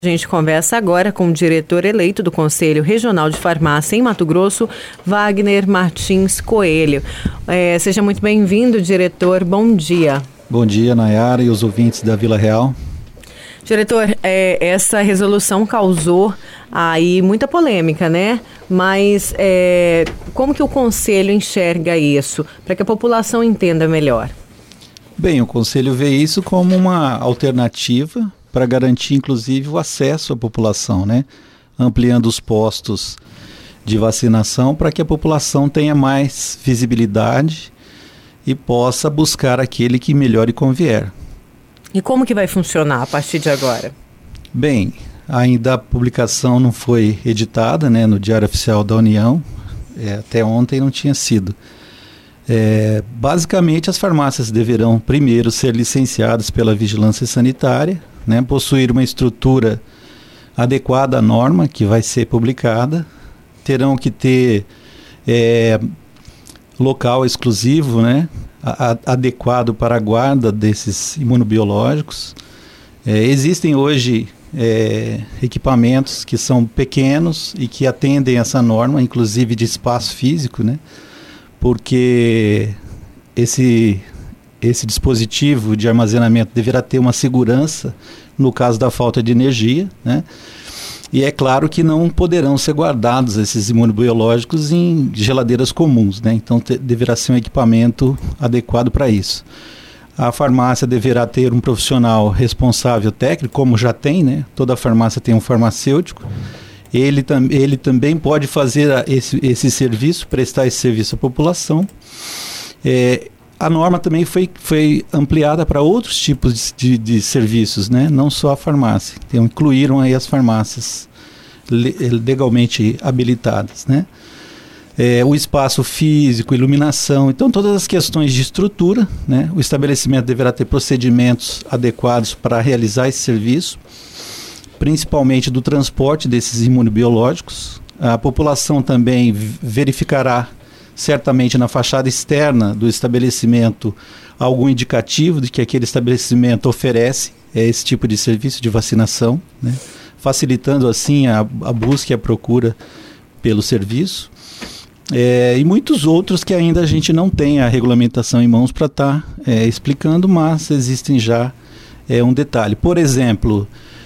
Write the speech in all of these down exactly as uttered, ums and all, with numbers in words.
A gente conversa agora com o diretor eleito do Conselho Regional de Farmácia em Mato Grosso, Wagner Martins Coelho. É, seja muito bem-vindo, diretor. Bom dia. Bom dia, Nayara e os ouvintes da Vila Real. Diretor, é, essa resolução causou aí muita polêmica, né? Mas é, como que o Conselho enxerga isso, para que a população entenda melhor? Bem, o Conselho vê isso como uma alternativa para garantir, inclusive, o acesso à população, né? Ampliando os postos de vacinação para que a população tenha mais visibilidade e possa buscar aquele que melhor lhe convier. E como que vai funcionar a partir de agora? Bem, ainda a publicação não foi editada, né, no Diário Oficial da União, é, até ontem não tinha sido. É, basicamente, as farmácias deverão primeiro ser licenciadas pela Vigilância Sanitária, né, possuir uma estrutura adequada à norma que vai ser publicada, terão que ter é, local exclusivo, né, a, a, adequado para a guarda desses imunobiológicos. É, existem hoje é, equipamentos que são pequenos e que atendem essa norma, inclusive de espaço físico, né, porque esse... Esse dispositivo de armazenamento deverá ter uma segurança no caso da falta de energia, né? E é claro que não poderão ser guardados esses imunobiológicos em geladeiras comuns, né? Então te, deverá ser um equipamento adequado para isso. A farmácia deverá ter um profissional responsável técnico, como já tem, né? Toda farmácia tem um farmacêutico. Ele, tam, ele também pode fazer a, esse, esse serviço, prestar esse serviço à população. É, A norma também foi, foi ampliada para outros tipos de, de, de serviços, né? Não só a farmácia. Então, incluíram aí as farmácias le, legalmente habilitadas, né? É, o espaço físico, iluminação, então todas as questões de estrutura, né? O estabelecimento deverá ter procedimentos adequados para realizar esse serviço, principalmente do transporte desses imunobiológicos. A população também verificará certamente na fachada externa do estabelecimento algum indicativo de que aquele estabelecimento oferece é, esse tipo de serviço de vacinação, né? Facilitando assim a, a busca e a procura pelo serviço. É, e muitos outros que ainda a gente não tem a regulamentação em mãos para estar tá, é, explicando, mas existem já é, um detalhe. Por exemplo,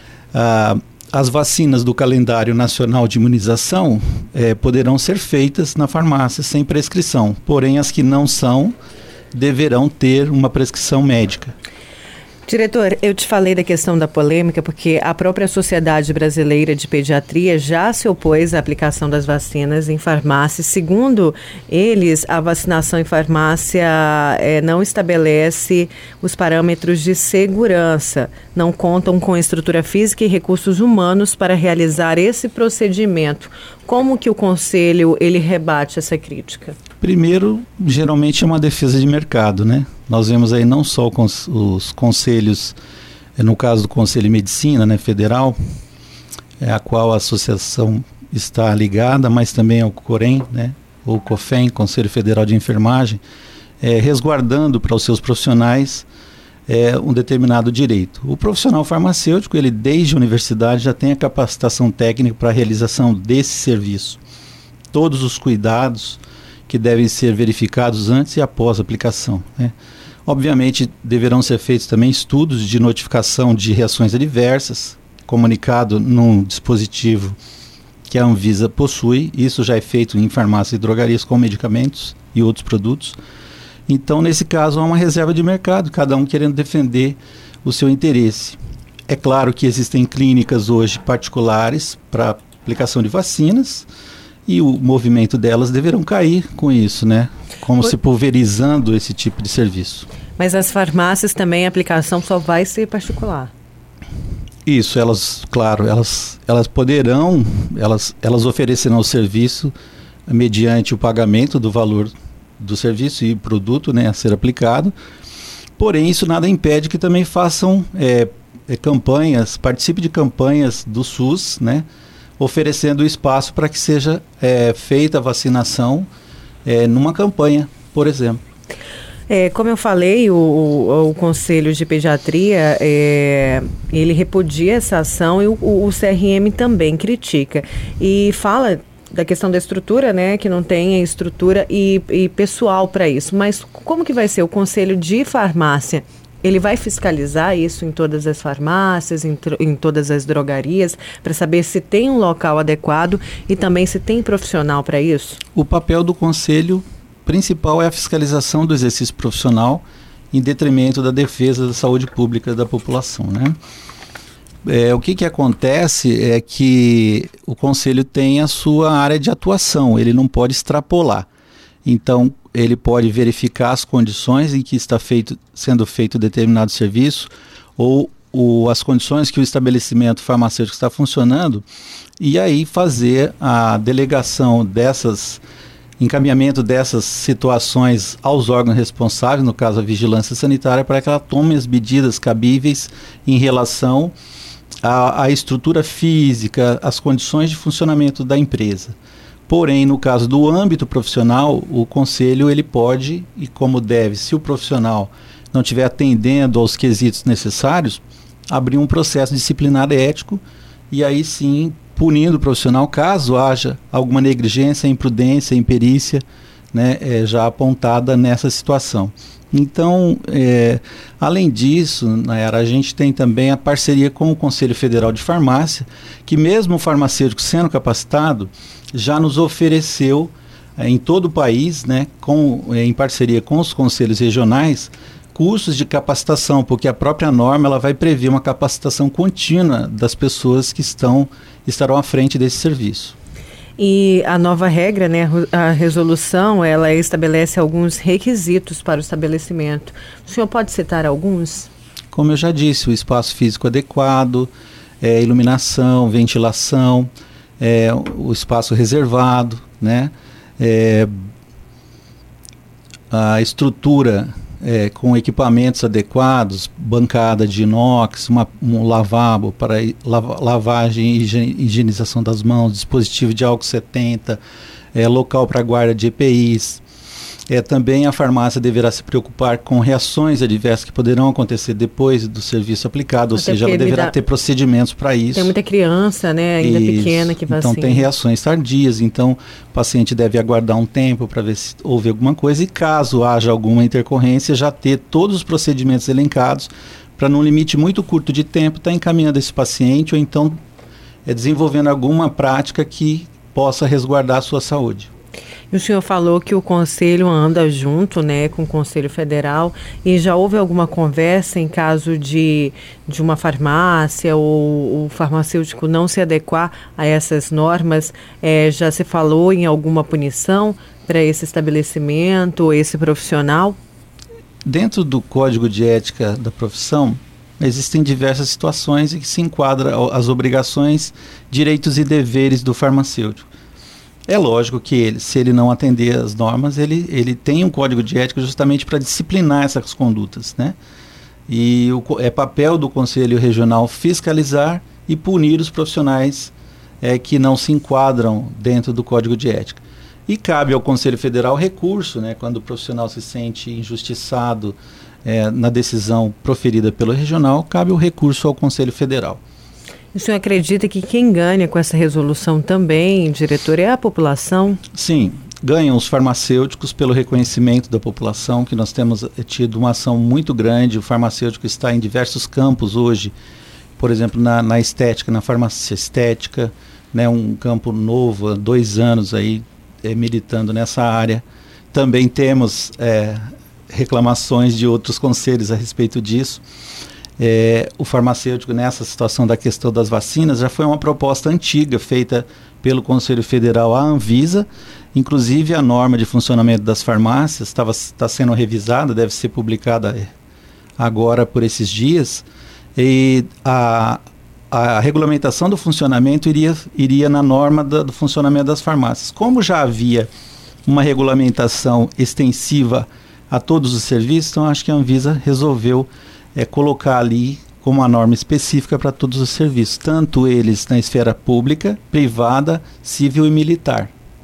a As vacinas do calendário nacional de imunização eh, poderão ser feitas na farmácia sem prescrição, porém as que não são deverão ter uma prescrição médica. Diretor, eu te falei da questão da polêmica porque a própria Sociedade Brasileira de Pediatria já se opôs à aplicação das vacinas em farmácias. Segundo eles, a vacinação em farmácia é, não estabelece os parâmetros de segurança, não contam com estrutura física e recursos humanos para realizar esse procedimento. Como que o Conselho ele rebate essa crítica? Primeiro, geralmente é uma defesa de mercado, né? Nós vemos aí não só os, os conselhos, no caso do Conselho de Medicina, né, federal, é, a qual a associação está ligada, mas também ao COREN, né, ou COFEN, Conselho Federal de Enfermagem, é, resguardando para os seus profissionais é, um determinado direito. O profissional farmacêutico, ele desde a universidade já tem a capacitação técnica para a realização desse serviço. Todos os cuidados que devem ser verificados antes e após a aplicação, né? Obviamente, deverão ser feitos também estudos de notificação de reações adversas, comunicado num dispositivo que a Anvisa possui. Isso já é feito em farmácias e drogarias com medicamentos e outros produtos. Então, nesse caso, há uma reserva de mercado, cada um querendo defender o seu interesse. É claro que existem clínicas hoje particulares para aplicação de vacinas, e o movimento delas deverão cair com isso, né? Como Por... se pulverizando esse tipo de serviço. Mas as farmácias também, a aplicação só vai ser particular. Isso, elas, claro, elas, elas poderão, elas, elas oferecerão o serviço mediante o pagamento do valor do serviço e produto, né, a ser aplicado. Porém, isso nada impede que também façam é, é, campanhas, participe de campanhas do SUS, né? Oferecendo espaço para que seja é, feita a vacinação é, numa campanha, por exemplo. É, como eu falei, o, o, o Conselho de Pediatria, é, ele repudia essa ação e o, o C R M também critica. E fala da questão da estrutura, né, que não tem estrutura e, e pessoal para isso. Mas como que vai ser o Conselho de Farmácia? Ele vai fiscalizar isso em todas as farmácias, em, em todas as drogarias, para saber se tem um local adequado e também se tem profissional para isso? O papel do Conselho principal é a fiscalização do exercício profissional em detrimento da defesa da saúde pública da população, né? É, o que que acontece é que o Conselho tem a sua área de atuação, ele não pode extrapolar. Então, ele pode verificar as condições em que está feito, sendo feito determinado serviço ou o, as condições que o estabelecimento farmacêutico está funcionando e aí fazer a delegação dessas encaminhamento dessas situações aos órgãos responsáveis, no caso a vigilância sanitária, para que ela tome as medidas cabíveis em relação à, à estrutura física, às condições de funcionamento da empresa. Porém, no caso do âmbito profissional, o Conselho ele pode, e como deve, se o profissional não estiver atendendo aos quesitos necessários, abrir um processo disciplinar ético e aí sim punindo o profissional caso haja alguma negligência, imprudência, imperícia, né, é, já apontada nessa situação. Então, é, além disso, Nayara, a gente tem também a parceria com o Conselho Federal de Farmácia, que mesmo o farmacêutico sendo capacitado, já nos ofereceu é, em todo o país, né, com, é, em parceria com os conselhos regionais, cursos de capacitação, porque a própria norma ela vai prever uma capacitação contínua das pessoas que estão, estarão à frente desse serviço. E a nova regra, né, a resolução, ela estabelece alguns requisitos para o estabelecimento. O senhor pode citar alguns? Como eu já disse, o espaço físico adequado, é, iluminação, ventilação, é, o espaço reservado, né, é, a estrutura É, com equipamentos adequados, bancada de inox, uma, um lavabo para lava, lavagem e higienização das mãos, dispositivo de álcool setenta, é, local para guarda de E P Is. É, também a farmácia deverá se preocupar com reações adversas que poderão acontecer depois do serviço aplicado, ou Até seja, ela deverá dá... ter procedimentos para isso. Tem muita criança, né, ainda isso. pequena que vacina. Então tem reações tardias, então o paciente deve aguardar um tempo para ver se houve alguma coisa e caso haja alguma intercorrência, já ter todos os procedimentos elencados para num limite muito curto de tempo estar tá encaminhando esse paciente ou então é, desenvolvendo alguma prática que possa resguardar a sua saúde. O senhor falou que o Conselho anda junto, né, com o Conselho Federal e já houve alguma conversa em caso de, de uma farmácia ou o farmacêutico não se adequar a essas normas? É, já se falou em alguma punição para esse estabelecimento, esse profissional? Dentro do Código de Ética da profissão, existem diversas situações em que se enquadram as obrigações, direitos e deveres do farmacêutico. É lógico que ele, se ele não atender as normas, ele, ele tem um código de ética justamente para disciplinar essas condutas, né? E o, é papel do Conselho Regional fiscalizar e punir os profissionais é, que não se enquadram dentro do código de ética. E cabe ao Conselho Federal recurso, né, quando o profissional se sente injustiçado é, na decisão proferida pelo regional, cabe o recurso ao Conselho Federal. O senhor acredita que quem ganha com essa resolução também, diretor, é a população? Sim, ganham os farmacêuticos pelo reconhecimento da população, que nós temos tido uma ação muito grande. O farmacêutico está em diversos campos hoje, por exemplo, na, na estética, na farmácia estética, né, um campo novo, há dois anos aí é, militando nessa área. Também temos é, reclamações de outros conselhos a respeito disso. É, o farmacêutico nessa situação da questão das vacinas já foi uma proposta antiga feita pelo Conselho Federal à Anvisa, inclusive a norma de funcionamento das farmácias está sendo revisada, deve ser publicada agora por esses dias, e a, a regulamentação do funcionamento iria, iria na norma da, do funcionamento das farmácias. Como já havia uma regulamentação extensiva a todos os serviços, então acho que a Anvisa resolveu é colocar ali como uma norma específica para todos os serviços, tanto eles na esfera pública, privada, civil e militar.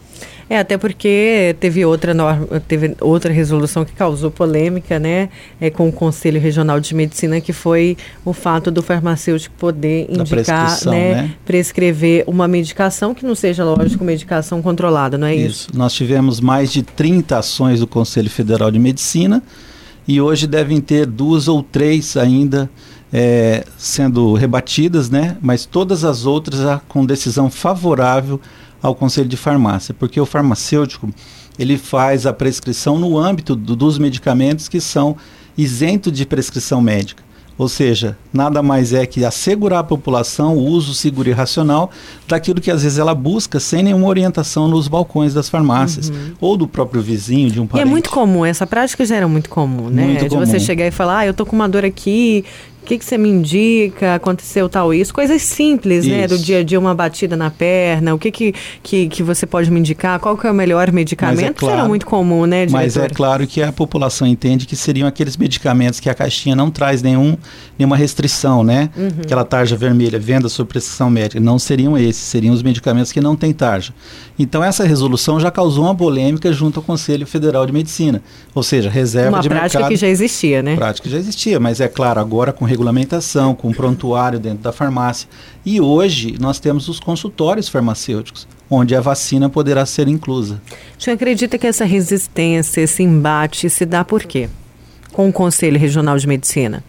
É, até porque teve outra norma, teve outra resolução que causou polêmica, né, é, com o Conselho Regional de Medicina, que foi o fato do farmacêutico poder indicar, né, né? prescrever uma medicação que não seja, lógico, medicação controlada, não é isso? Isso. Nós tivemos mais de trinta ações do Conselho Federal de Medicina e hoje devem ter duas ou três ainda é, sendo rebatidas, né? Mas todas as outras já com decisão favorável ao Conselho de Farmácia, porque o farmacêutico ele faz a prescrição no âmbito do, dos medicamentos que são isentos de prescrição médica. Ou seja, nada mais é que assegurar a população o uso seguro e racional daquilo que às vezes ela busca sem nenhuma orientação nos balcões das farmácias, uhum. ou do próprio vizinho, de um parente. E é muito comum, essa prática já era muito comum, né? Muito de comum. Você chegar e falar, ah, eu tô com uma dor aqui, o que, que você me indica, aconteceu tal isso, coisas simples, isso. né, do dia a dia, uma batida na perna, o que que, que, que você pode me indicar, qual que é o melhor medicamento, é claro, isso era muito comum, né, diretor? Mas é claro que a população entende que seriam aqueles medicamentos que a caixinha não traz nenhum, nenhuma restrição, né, uhum. aquela tarja vermelha, venda sob prescrição médica, não seriam esses, seriam os medicamentos que não têm tarja. Então essa resolução já causou uma polêmica junto ao Conselho Federal de Medicina, ou seja, reserva uma de mercado. Uma prática que já existia, né? Prática que já existia, mas é claro, agora com regulamentação, com prontuário dentro da farmácia. E hoje nós temos os consultórios farmacêuticos, onde a vacina poderá ser inclusa. O senhor acredita que essa resistência, esse embate se dá por quê? Com o Conselho Regional de Medicina?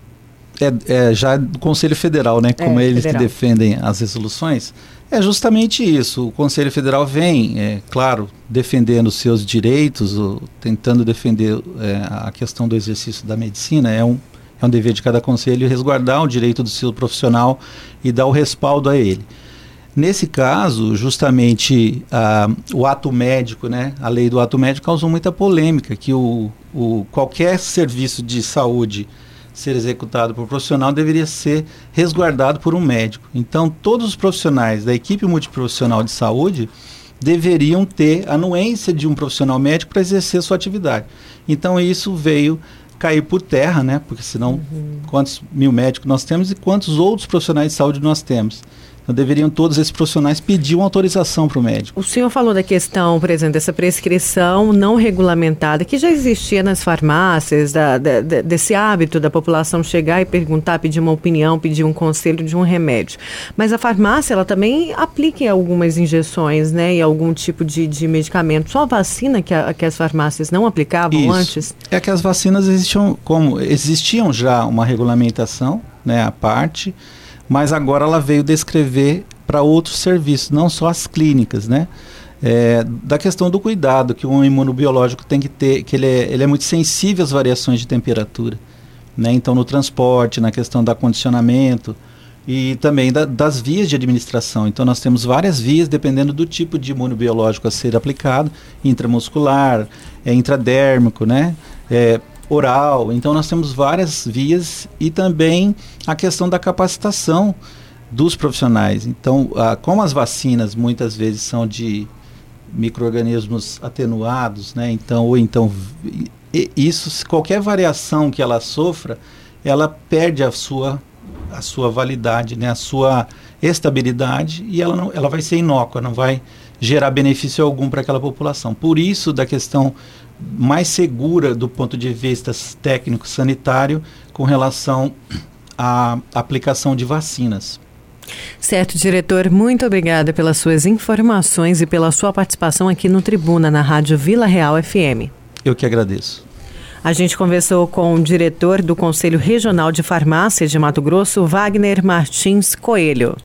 É, é já do Conselho Federal, né? Como é, eles federal. que defendem as resoluções. É justamente isso. O Conselho Federal vem, é, claro, defendendo seus direitos, ou, tentando defender é, a questão do exercício da medicina. É um É um dever de cada conselho resguardar o direito do seu profissional e dar o respaldo a ele. Nesse caso, justamente ah, o ato médico, né, a lei do ato médico causou muita polêmica, que o, o, qualquer serviço de saúde ser executado por um profissional deveria ser resguardado por um médico. Então, todos os profissionais da equipe multiprofissional de saúde deveriam ter anuência de um profissional médico para exercer sua atividade. Então, isso veio cair por terra, né? Porque senão uhum. quantos mil médicos nós temos e quantos outros profissionais de saúde nós temos? Então deveriam todos esses profissionais pedir uma autorização para o médico. O senhor falou da questão, por exemplo, dessa prescrição não regulamentada, que já existia nas farmácias, da, da, desse hábito da população chegar e perguntar, pedir uma opinião, pedir um conselho de um remédio. Mas a farmácia, ela também aplica em algumas injeções, né, e algum tipo de, de medicamento. Só a vacina que, a, que as farmácias não aplicavam Isso. antes? É que as vacinas existiam, como, existiam já uma regulamentação, né, à parte, mas agora ela veio descrever para outros serviços, não só as clínicas, né? É, da questão do cuidado que um imunobiológico tem que ter, que ele é, ele é muito sensível às variações de temperatura, né? Então no transporte, na questão do acondicionamento e também da, das vias de administração. Então nós temos várias vias dependendo do tipo de imunobiológico a ser aplicado, intramuscular, é, intradérmico, né? É, oral, então nós temos várias vias e também a questão da capacitação dos profissionais. Então, ah, como as vacinas muitas vezes são de micro-organismos atenuados, né? Então, ou então, isso, qualquer variação que ela sofra, ela perde a sua, a sua validade, né? A sua estabilidade e ela, não, ela vai ser inócua, não vai gerar benefício algum para aquela população. Por isso, da questão mais segura do ponto de vista técnico-sanitário com relação à aplicação de vacinas. Certo, diretor, muito obrigada pelas suas informações e pela sua participação aqui no Tribuna, na Rádio Vila Real F M. Eu que agradeço. A gente conversou com o diretor do Conselho Regional de Farmácia de Mato Grosso, Wagner Martins Coelho.